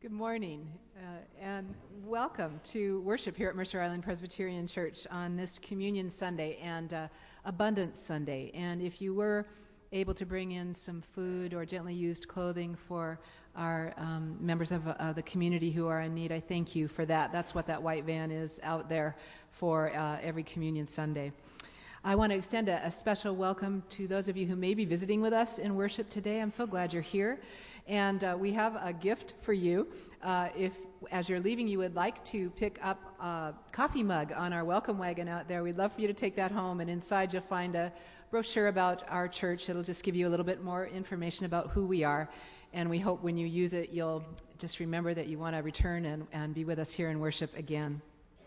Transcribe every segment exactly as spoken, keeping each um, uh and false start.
Good morning, uh, and welcome to worship here at Mercer Island Presbyterian Church on this Communion Sunday and uh, Abundance Sunday. And if you were able to bring in some food or gently used clothing for our um, members of uh, the community who are in need, I thank you for that. That's what that white van is out there for uh, every Communion Sunday. I want to extend a, a special welcome to those of you who may be visiting with us in worship today. I'm so glad you're here. And uh, we have a gift for you. Uh, if, as you're leaving, you would like to pick up a coffee mug on our welcome wagon out there, we'd love for you to take that home. And inside you'll find a brochure about our church. It'll just give you a little bit more information about who we are. And we hope when you use it, you'll just remember that you want to return and, and be with us here in worship again.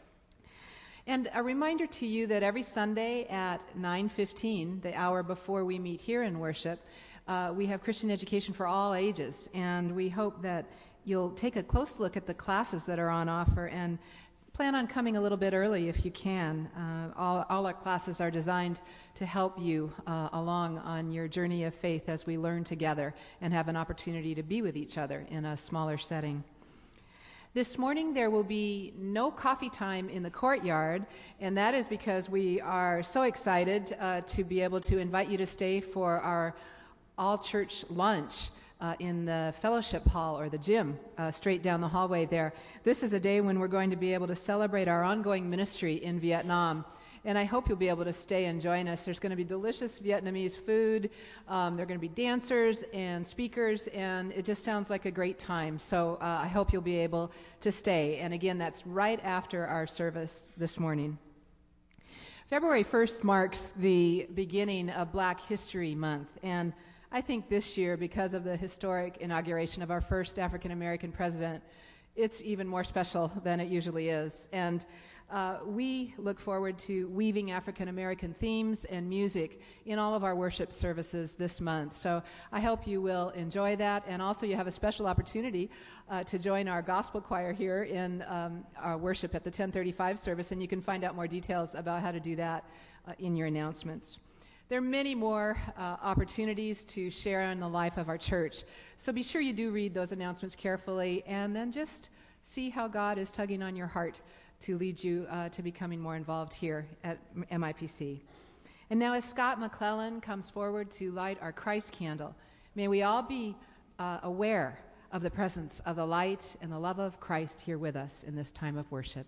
And a reminder to you that every Sunday at nine fifteen, the hour before we meet here in worship, uh, we have Christian education for all ages. And we hope that you'll take a close look at the classes that are on offer and plan on coming a little bit early if you can. Uh, all, all our classes are designed to help you uh, along on your journey of faith as we learn together and have an opportunity to be with each other in a smaller setting. This morning there will be no coffee time in the courtyard, and that is because we are so excited uh, to be able to invite you to stay for our all-church lunch uh, in the fellowship hall or the gym uh, straight down the hallway there. This is a day when we're going to be able to celebrate our ongoing ministry in Vietnam. And I hope you'll be able to stay and join us. There's going to be delicious Vietnamese food. Um, there are going to be dancers and speakers, and it just sounds like a great time. So uh, I hope you'll be able to stay. And again, that's right after our service this morning. February first marks the beginning of Black History Month. And I think this year, because of the historic inauguration of our first African American president, it's even more special than it usually is. And Uh, we look forward to weaving African American themes and music in all of our worship services this month. So I hope you will enjoy that. And also you have a special opportunity uh, to join our gospel choir here in um, our worship at the ten thirty-five service. And you can find out more details about how to do that uh, in your announcements. There are many more uh, opportunities to share in the life of our church. So be sure you do read those announcements carefully and then just see how God is tugging on your heart to lead you uh, to becoming more involved here at M I P C. And now as Scott McClellan comes forward to light our Christ candle, may we all be uh, aware of the presence of the light and the love of Christ here with us in this time of worship.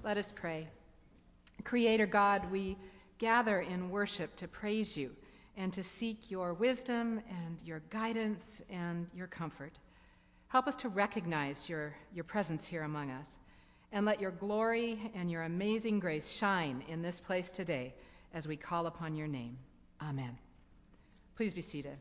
Let us pray. Creator God, we gather in worship to praise you and to seek your wisdom and your guidance and your comfort. Help us to recognize your, your presence here among us, and let your glory and your amazing grace shine in this place today as we call upon your name. Amen. Please be seated.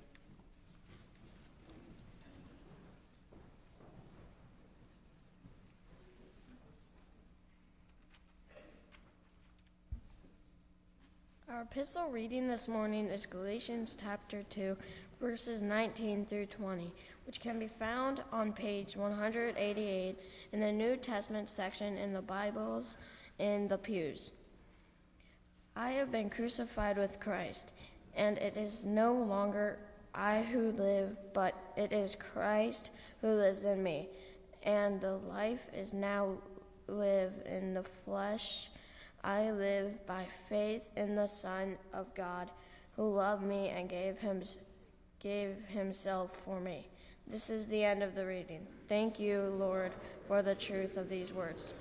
Our epistle reading this morning is Galatians chapter two, verses nineteen through twenty, which can be found on page one hundred eighty-eight in the New Testament section in the Bibles in the pews. I have been crucified with Christ, and it is no longer I who live, but it is Christ who lives in me. And the life is now live in the flesh. I live by faith in the Son of God, who loved me and gave him, gave himself for me. This is the end of the reading. Thank you, Lord, for the truth of these words.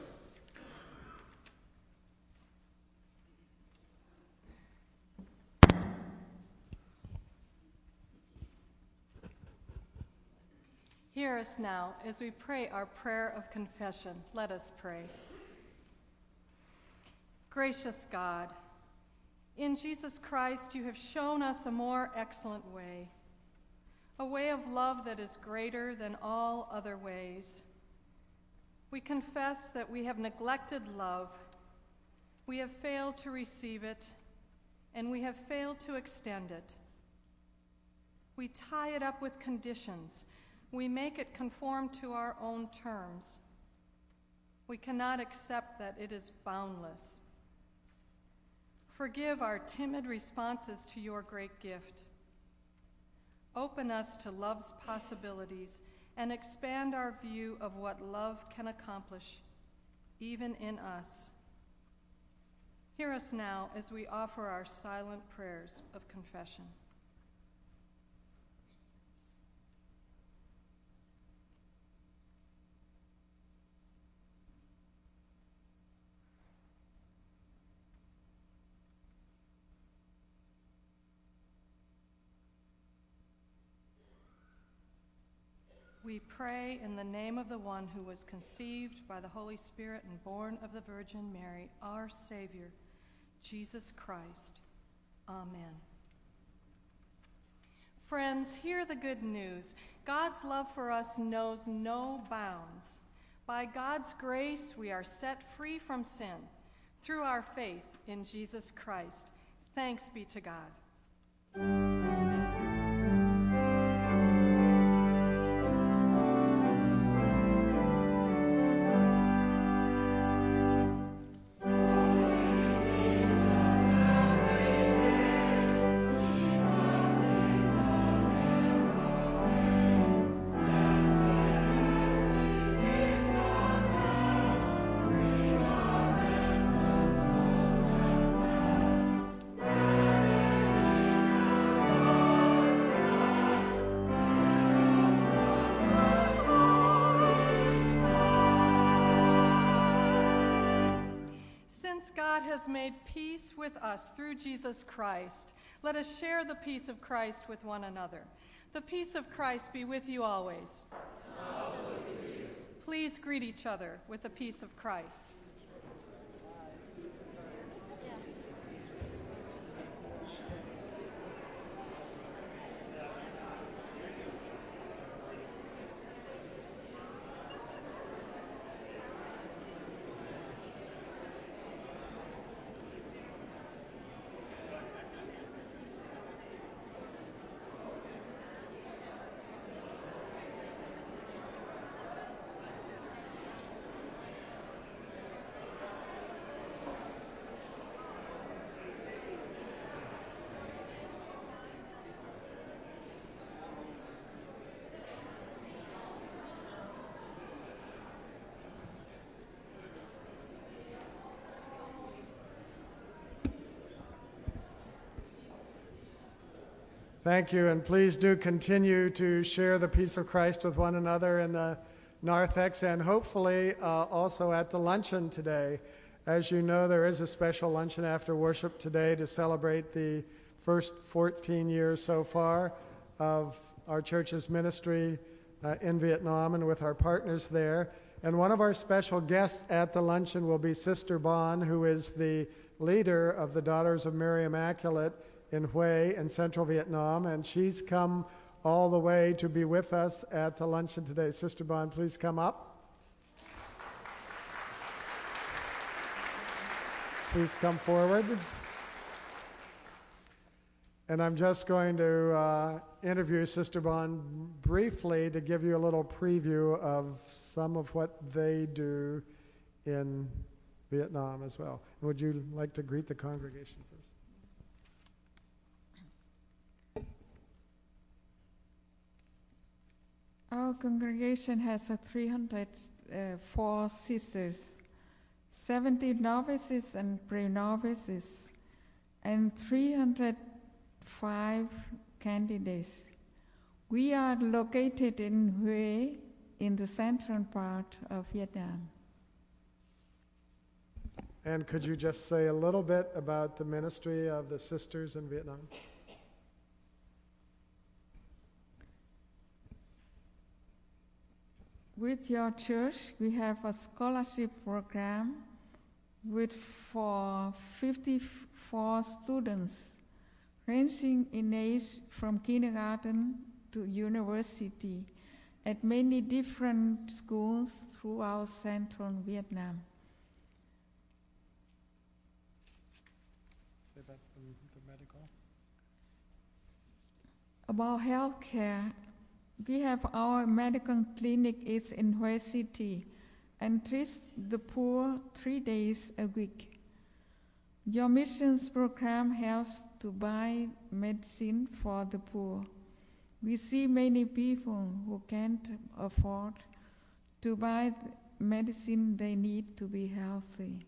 Hear us now as we pray our prayer of confession. Let us pray. Gracious God, in Jesus Christ you have shown us a more excellent way, a way of love that is greater than all other ways. We confess that we have neglected love, we have failed to receive it, and we have failed to extend it. We tie it up with conditions. We make it conform to our own terms. We cannot accept that it is boundless. Forgive our timid responses to your great gift. Open us to love's possibilities and expand our view of what love can accomplish, even in us. Hear us now as we offer our silent prayers of confession. We pray in the name of the one who was conceived by the Holy Spirit and born of the Virgin Mary, our Savior, Jesus Christ. Amen. Friends, hear the good news. God's love for us knows no bounds. By God's grace, we are set free from sin through our faith in Jesus Christ. Thanks be to God. Since God has made peace with us through Jesus Christ, let us share the peace of Christ with one another. The peace of Christ be with you always. Also with you. Please greet each other with the peace of Christ. Thank you, and please do continue to share the peace of Christ with one another in the narthex and hopefully uh, also at the luncheon today As you know, there is a special luncheon after worship today to celebrate the first fourteen years so far of our church's ministry uh, in Vietnam and with our partners there. And one of our special guests at the luncheon will be Sister Bon, who is the leader of the Daughters of Mary Immaculate in Hue in central Vietnam, and she's come all the way to be with us at the luncheon today. Sister Bon, please come up. Please come forward. And I'm just going to uh, interview Sister Bon briefly to give you a little preview of some of what they do in Vietnam as well. Would you like to greet the congregation first? Our congregation has uh, three hundred four sisters, seventy novices and pre-novices, and three hundred five candidates. We are located in Hue, in the central part of Vietnam. And could you just say a little bit about the ministry of the sisters in Vietnam? With your church, we have a scholarship program with for fifty-four students, ranging in age from kindergarten to university, at many different schools throughout central Vietnam. Say about the, the medical. About healthcare, we have our medical clinic is in Hue City and treats the poor three days a week. Your missions program helps to buy medicine for the poor. We see many people who can't afford to buy the medicine they need to be healthy.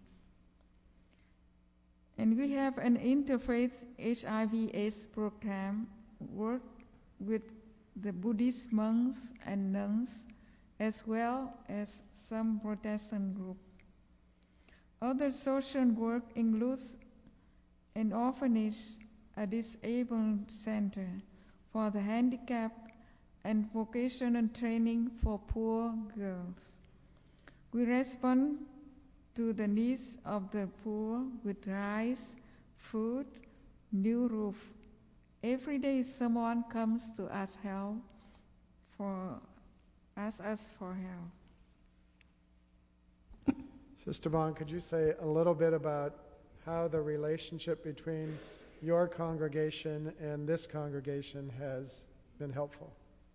And we have an interfaith H I V AIDS program, work with the Buddhist monks and nuns, as well as some Protestant groups. Other social work includes an orphanage, a disabled center for the handicapped, and vocational training for poor girls. We respond to the needs of the poor with rice, food, new roof. Every day someone comes to ask help for ask us for help. Sister Bon, could you say a little bit about how the relationship between your congregation and this congregation has been helpful?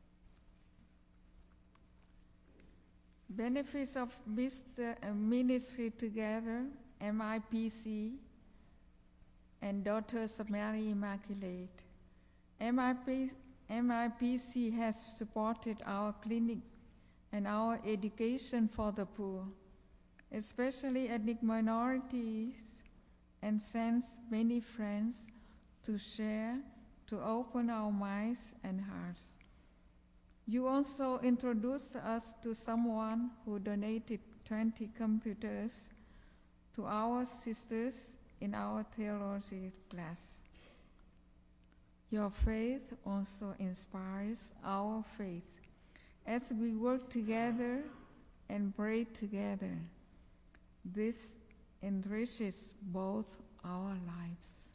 Benefits of ministry together, M I P C and Daughters of Mary Immaculate. M I P C has supported our clinic and our education for the poor, especially ethnic minorities, and sends many friends to share, to open our minds and hearts. You also introduced us to someone who donated twenty computers to our sisters in our theology class. Your faith also inspires our faith as we work together and pray together. This enriches both our lives.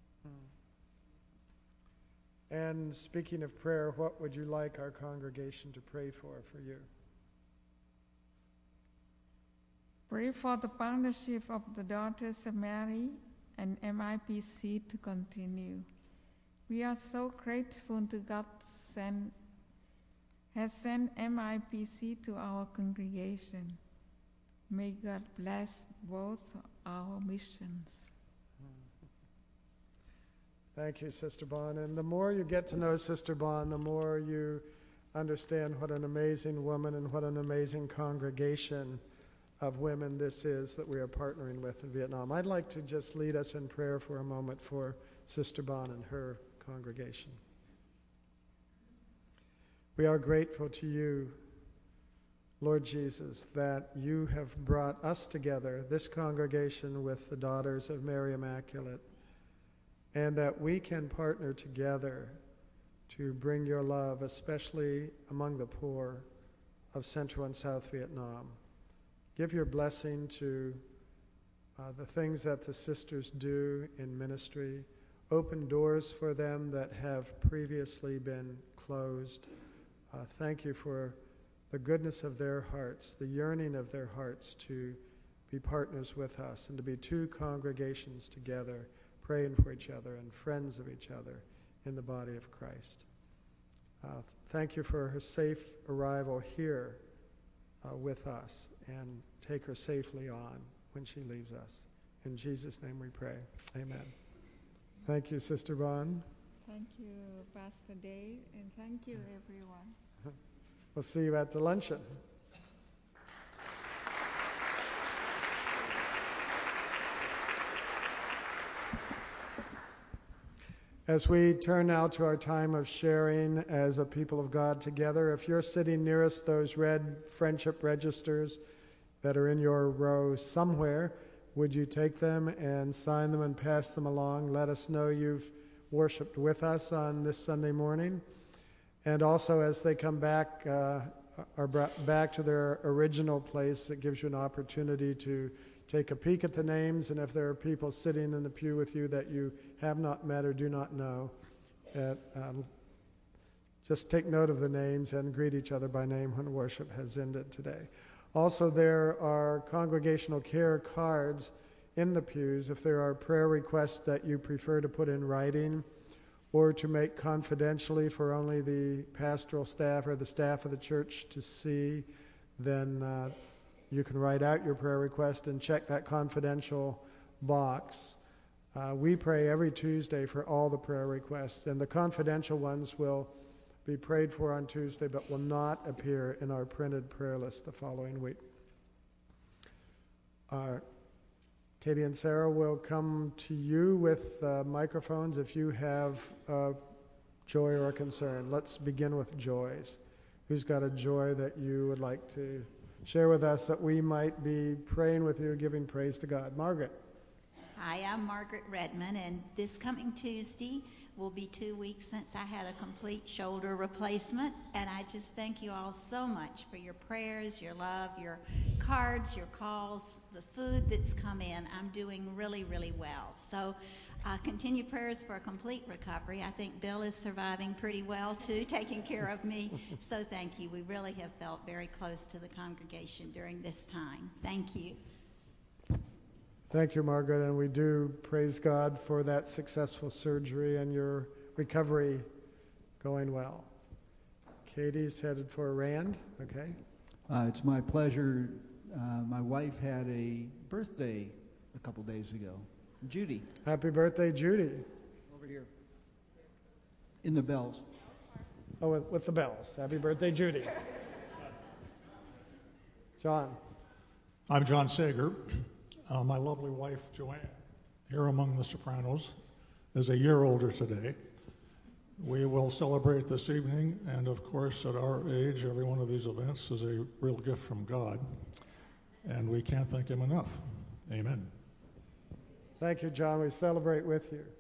And speaking of prayer, what would you like our congregation to pray for for you? Pray for the partnership of the Daughters of Mary and M I P C to continue. We are so grateful to God send, has sent M I P C to our congregation. May God bless both our missions. Thank you, Sister Bon. And the more you get to know Sister Bon, the more you understand what an amazing woman and what an amazing congregation of women this is that we are partnering with in Vietnam. I'd like to just lead us in prayer for a moment for Sister Bon and her congregation. We are grateful to you, Lord Jesus, that you have brought us together, this congregation with the Daughters of Mary Immaculate, and that we can partner together to bring your love, especially among the poor of Central and South Vietnam. Give your blessing to uh, the things that the sisters do in ministry. Open doors for them that have previously been closed. Uh, thank you for the goodness of their hearts, the yearning of their hearts to be partners with us and to be two congregations together, praying for each other and friends of each other in the body of Christ. Uh, thank you for her safe arrival here uh, with us, and take her safely on when she leaves us. In Jesus' name we pray. Amen. Thank you, Sister Vaughn. Thank you, Pastor Dave, and thank you, everyone. We'll see you at the luncheon. As we turn now to our time of sharing as a people of God together, if you're sitting nearest those red friendship registers that are in your row somewhere, would you take them and sign them and pass them along? Let us know you've worshiped with us on this Sunday morning. And also, as they come back, uh, are brought back to their original place, it gives you an opportunity to take a peek at the names, and if there are people sitting in the pew with you that you have not met or do not know, uh, um, just take note of the names and greet each other by name when worship has ended today. Also, there are congregational care cards in the pews. If there are prayer requests that you prefer to put in writing or to make confidentially for only the pastoral staff or the staff of the church to see, then uh, you can write out your prayer request and check that confidential box. Uh, we pray every Tuesday for all the prayer requests, and the confidential ones will be prayed for on Tuesday but will not appear in our printed prayer list the following week. Uh, Katie and Sarah will come to you with uh, microphones if you have uh, joy or a concern. Let's begin with joys. Who's got a joy that you would like to share with us that we might be praying with you, giving praise to God? Margaret. Hi, I'm Margaret Redmond, and this coming Tuesday will be two weeks since I had a complete shoulder replacement, and I just thank you all so much for your prayers, your love, your cards, your calls, the food that's come in. I'm doing really, really well. So uh, continue prayers for a complete recovery. I think Bill is surviving pretty well, too, taking care of me. So thank you. We really have felt very close to the congregation during this time. Thank you. Thank you, Margaret, and we do praise God for that successful surgery and your recovery going well. Katie's headed for Rand, okay? Uh, it's my pleasure. Uh, my wife had a birthday a couple days ago. Judy. Happy birthday, Judy. Over here. In the bells. Oh, with, with the bells. Happy birthday, Judy. John. I'm John Sager. Uh, my lovely wife, Joanne, here among the sopranos, is a year older today. We will celebrate this evening, and of course, at our age, every one of these events is a real gift from God, and we can't thank him enough. Amen. Thank you, John. We celebrate with you.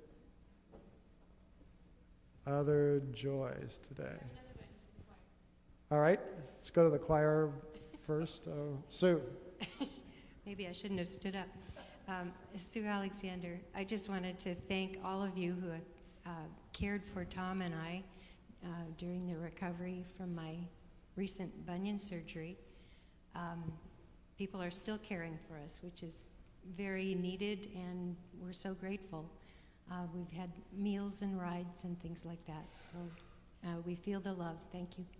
Other joys today. All right, let's go to the choir first. Oh, Sue. Maybe I shouldn't have stood up. Um, Sue Alexander, I just wanted to thank all of you who have uh, cared for Tom and I uh, during the recovery from my recent bunion surgery. Um, people are still caring for us, which is very needed, and we're so grateful. Uh, we've had meals and rides and things like that, so uh, we feel the love. Thank you.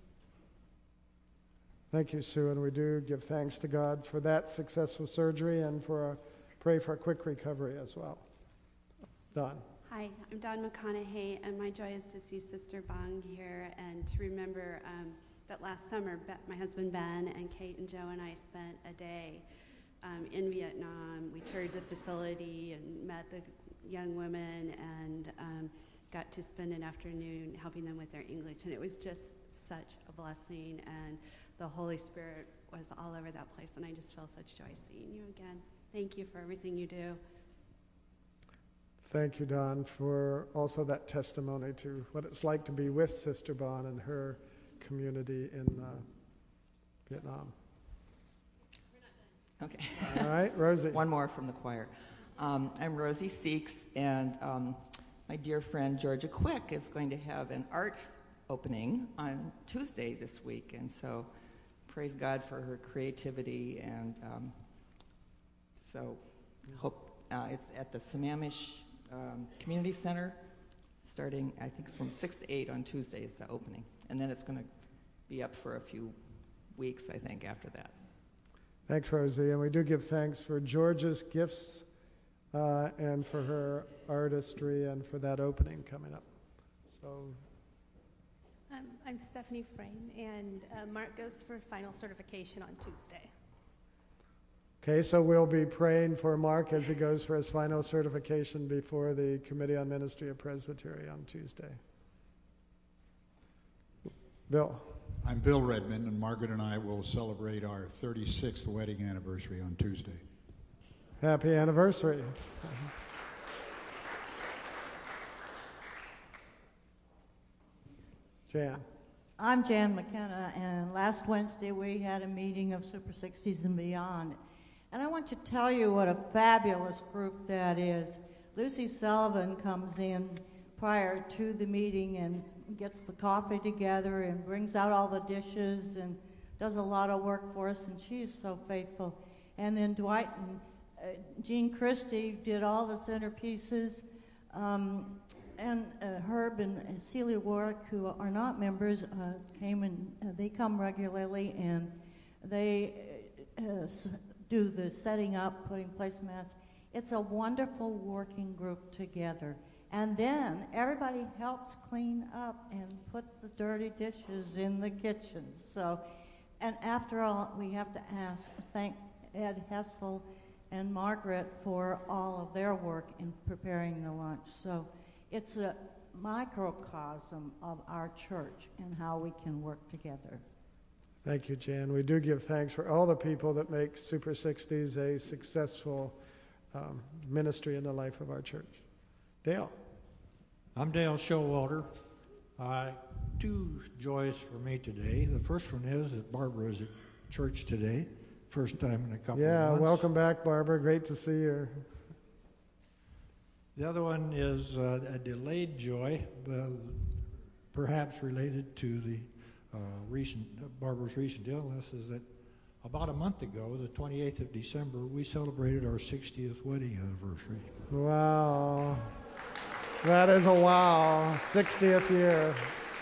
Thank you, Sue, and we do give thanks to God for that successful surgery and for a, pray for a quick recovery as well. Don. Hi, I'm Dawn McConaughey, and my joy is to see Sister Bong here and to remember um, that last summer, Be- my husband Ben and Kate and Joe and I spent a day um, in Vietnam. We toured the facility and met the young women and um, got to spend an afternoon helping them with their English, and it was just such a blessing, and the Holy Spirit was all over that place, and I just feel such joy seeing you again. Thank you for everything you do. Thank you, Don, for also that testimony to what it's like to be with Sister Bon and her community in uh, Vietnam. Okay. All right, Rosie. One more from the choir. Um, I'm Rosie Seeks, and um, my dear friend Georgia Quick is going to have an art opening on Tuesday this week, and so praise God for her creativity, and um, so hope uh, it's at the Sammamish um, Community Center, starting, I think, from six to eight on Tuesday is the opening, and then it's going to be up for a few weeks, I think, after that. Thanks, Rosie, and we do give thanks for Georgia's gifts uh, and for her artistry and for that opening coming up. So, um, I'm Stephanie Frame, and uh, Mark goes for final certification on Tuesday. okay, so we'll be praying for Mark as he goes for his final certification before the Committee on Ministry of Presbytery on Tuesday. Bill. I'm Bill Redmond, and Margaret and I will celebrate our thirty-sixth wedding anniversary on Tuesday. Happy anniversary. Jan. I'm Jan McKenna, and last Wednesday we had a meeting of Super sixties and Beyond. And I want to tell you what a fabulous group that is. Lucy Sullivan comes in prior to the meeting and gets the coffee together and brings out all the dishes and does a lot of work for us, and she's so faithful. And then Dwight and uh, Jean Christie did all the centerpieces, um, and uh, Herb and uh, Celia Warwick, who are not members, uh, came and uh, they come regularly, and they uh, s- do the setting up, putting placemats. It's a wonderful working group together. And then everybody helps clean up and put the dirty dishes in the kitchen. So, and after all, we have to ask, thank Ed Hessel and Margaret for all of their work in preparing the lunch. So it's a microcosm of our church and how we can work together. Thank you, Jan. We do give thanks for all the people that make Super sixties a successful um, ministry in the life of our church. Dale. I'm Dale Showalter. Uh, two joys for me today. The first one is that Barbara is at church today, first time in a couple yeah, of months. Yeah, welcome back, Barbara. Great to see you. The other one is uh, a delayed joy, uh, perhaps related to the uh, recent uh, Barbara's recent illness, is that about a month ago, the twenty-eighth of December, we celebrated our sixtieth wedding anniversary. Wow. That is a wow. sixtieth year.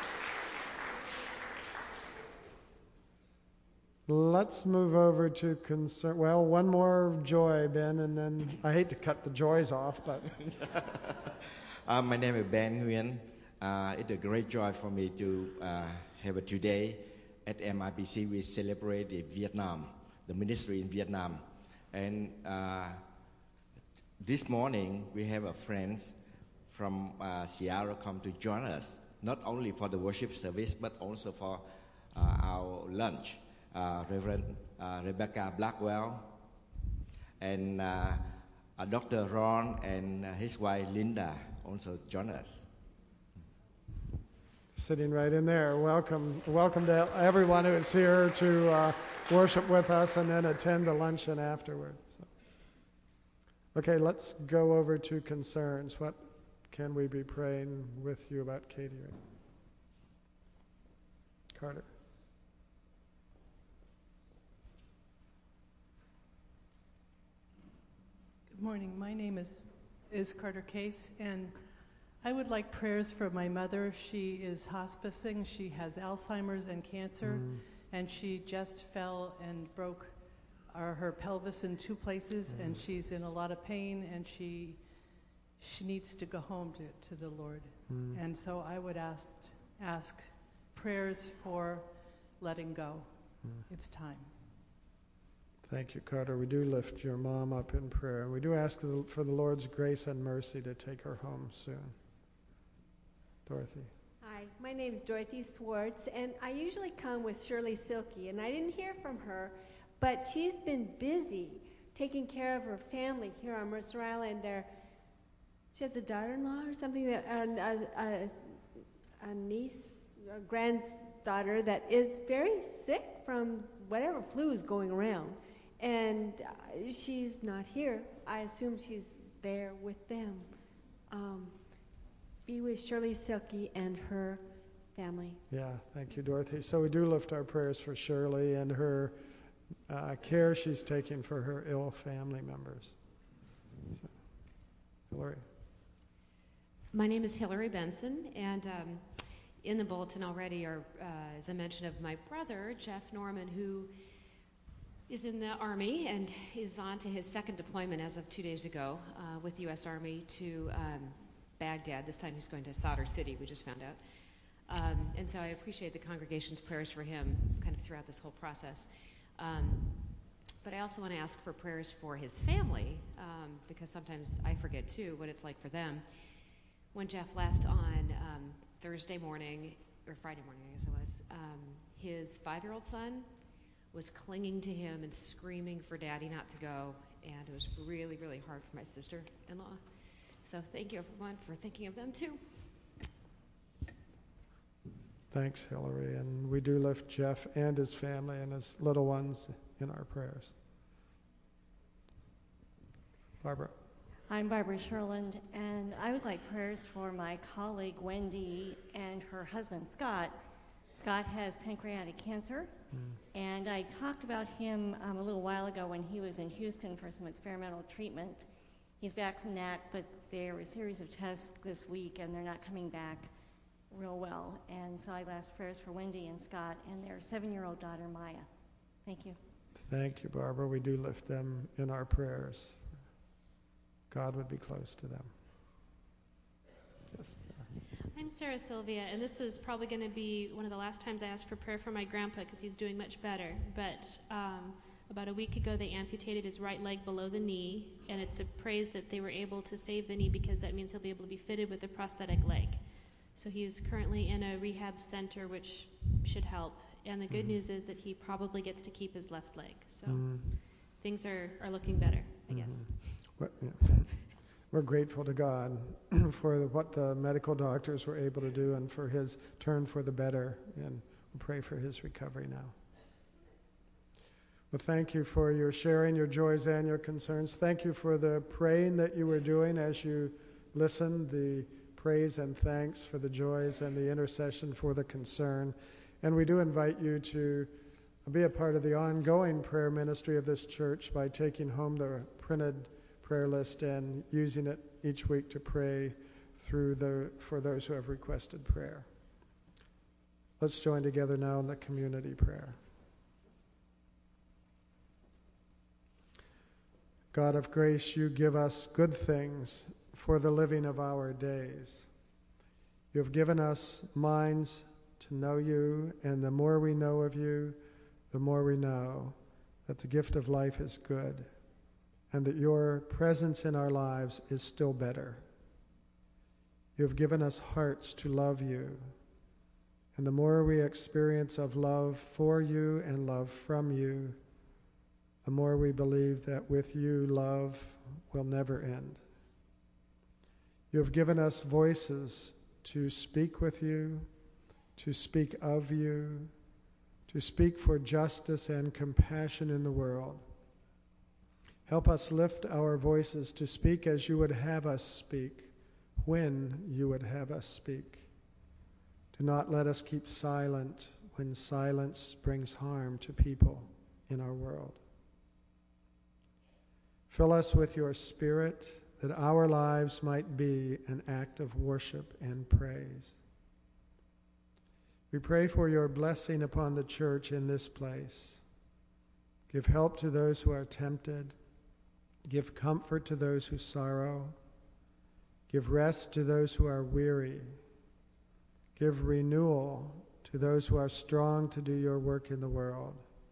Let's move over to concern. Well, one more joy, Ben, and then I hate to cut the joys off, but. uh, my name is Ben Nguyen. Uh, it's a great joy for me to uh, have it today. At M I B C, we celebrate the Vietnam, the ministry in Vietnam. And uh, this morning, we have a friends from uh, Seattle come to join us, not only for the worship service, but also for uh, our lunch. Uh, Reverend uh, Rebecca Blackwell and uh, uh, Doctor Ron and uh, his wife Linda also join us. Sitting right in there. Welcome, welcome to everyone who is here to uh, worship with us and then attend the luncheon afterward. So. Okay, let's go over to concerns. What can we be praying with you about, Katie? Carter. Good morning. My name is, is Carter Case, and I would like prayers for my mother. She is hospicing. She has Alzheimer's and cancer, mm. and she just fell and broke our, her pelvis in two places, mm. and she's in a lot of pain, and she she needs to go home to, to the Lord. Mm. And so I would ask, ask prayers for letting go. Mm. It's time. Thank you, Carter. We do lift your mom up in prayer, and we do ask for the Lord's grace and mercy to take her home soon. Dorothy. Hi, Hi, my name is Dorothy Swartz, and I usually come with Shirley Silky, and I didn't hear from her, but she's been busy taking care of her family here on Mercer Island. There, she has a daughter-in-law or something, that, a, a, a niece, a granddaughter that is very sick from whatever flu is going around, and uh, she's not here. I assume she's there with them. Um, be with Shirley Silky and her family. Yeah, thank you, Dorothy. So we do lift our prayers for Shirley and her uh, care she's taking for her ill family members. So, Hillary. My name is Hillary Benson, and um, in the bulletin already are, uh, as I mentioned, of my brother, Jeff Norman, who is in the Army and is on to his second deployment as of two days ago uh, with the U S Army to um, Baghdad. This time he's going to Sadr City, we just found out. Um, and so I appreciate the congregation's prayers for him kind of throughout this whole process. Um, but I also want to ask for prayers for his family, um, because sometimes I forget too what it's like for them. When Jeff left on um, Thursday morning, or Friday morning I guess it was, um, his five-year-old son was clinging to him and screaming for Daddy not to go, and it was really, really hard for my sister-in-law. So thank you, everyone, for thinking of them, too. Thanks, Hillary. And we do lift Jeff and his family and his little ones in our prayers. Barbara. I'm Barbara Sherland, and I would like prayers for my colleague Wendy and her husband Scott. Scott has pancreatic cancer, mm. and I talked about him um, a little while ago when he was in Houston for some experimental treatment. He's back from that, but there were a series of tests this week, and they're not coming back real well. And so I asked prayers for Wendy and Scott and their seven-year-old daughter, Maya. Thank you. Thank you, Barbara. We do lift them in our prayers. God would be close to them. Yes. I'm Sarah Sylvia, and this is probably going to be one of the last times I ask for prayer for my grandpa because he's doing much better. But um, about a week ago, they amputated his right leg below the knee, and it's a praise that they were able to save the knee because that means he'll be able to be fitted with a prosthetic leg. So he's currently in a rehab center, which should help. And the good mm. news is that he probably gets to keep his left leg. So mm. things are, are looking better, I mm-hmm. guess. What, yeah. We're grateful to God for the, what the medical doctors were able to do and for his turn for the better. And we'll pray for his recovery now. Well, thank you for your sharing your joys and your concerns. Thank you for the praying that you were doing as you listened, the praise and thanks for the joys and the intercession for the concern. And we do invite you to be a part of the ongoing prayer ministry of this church by taking home the printed prayer list and using it each week to pray through the for those who have requested prayer. Let's join together now in the community prayer. God of grace, you give us good things for the living of our days. You have given us minds to know you, and the more we know of you, the more we know that the gift of life is good, and that your presence in our lives is still better. You have given us hearts to love you, and the more we experience of love for you and love from you, the more we believe that with you love will never end. You have given us voices to speak with you, to speak of you, to speak for justice and compassion in the world. Help us lift our voices to speak as you would have us speak, when you would have us speak. Do not let us keep silent when silence brings harm to people in our world. Fill us with your Spirit that our lives might be an act of worship and praise. We pray for your blessing upon the church in this place. Give help to those who are tempted. Give comfort to those who sorrow. Give rest to those who are weary. Give renewal to those who are strong to do your work in the world.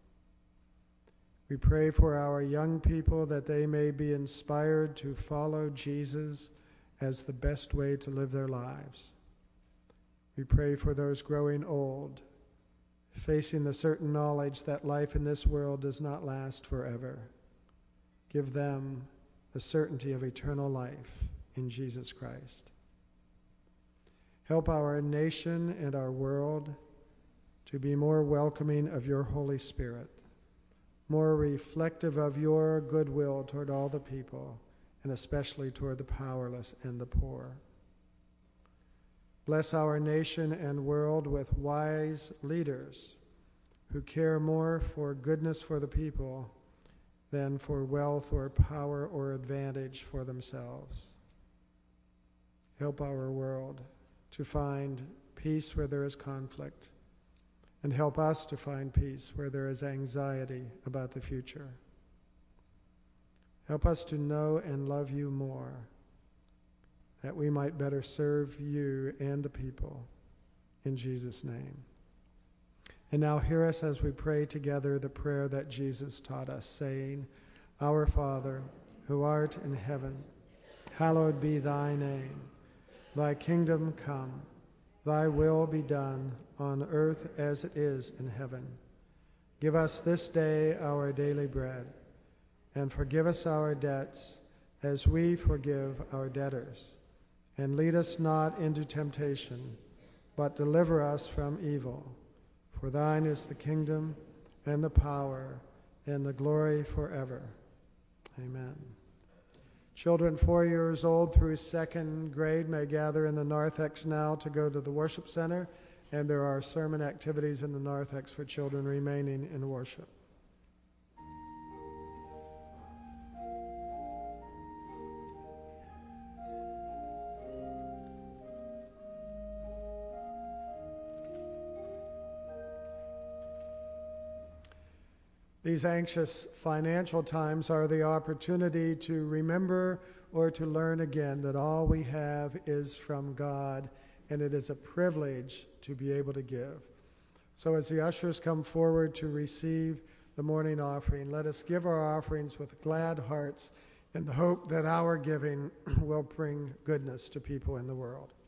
We pray for our young people that they may be inspired to follow Jesus as the best way to live their lives. We pray for those growing old, facing the certain knowledge that life in this world does not last forever. Give them the certainty of eternal life in Jesus Christ. Help our nation and our world to be more welcoming of your Holy Spirit, more reflective of your goodwill toward all the people, and especially toward the powerless and the poor. Bless our nation and world with wise leaders who care more for goodness for the people than for wealth or power or advantage for themselves. Help our world to find peace where there is conflict, and help us to find peace where there is anxiety about the future. Help us to know and love you more, that we might better serve you and the people. In Jesus' name. And now hear us as we pray together the prayer that Jesus taught us, saying, Our Father, who art in heaven, hallowed be thy name. Thy kingdom come, thy will be done on earth as it is in heaven. Give us this day our daily bread, and forgive us our debts as we forgive our debtors. And lead us not into temptation, but deliver us from evil. For thine is the kingdom and the power and the glory forever. Amen. Children four years old through second grade may gather in the narthex now to go to the worship center, and there are sermon activities in the narthex for children remaining in worship. These anxious financial times are the opportunity to remember or to learn again that all we have is from God, and it is a privilege to be able to give. So as the ushers come forward to receive the morning offering, let us give our offerings with glad hearts in the hope that our giving will bring goodness to people in the world.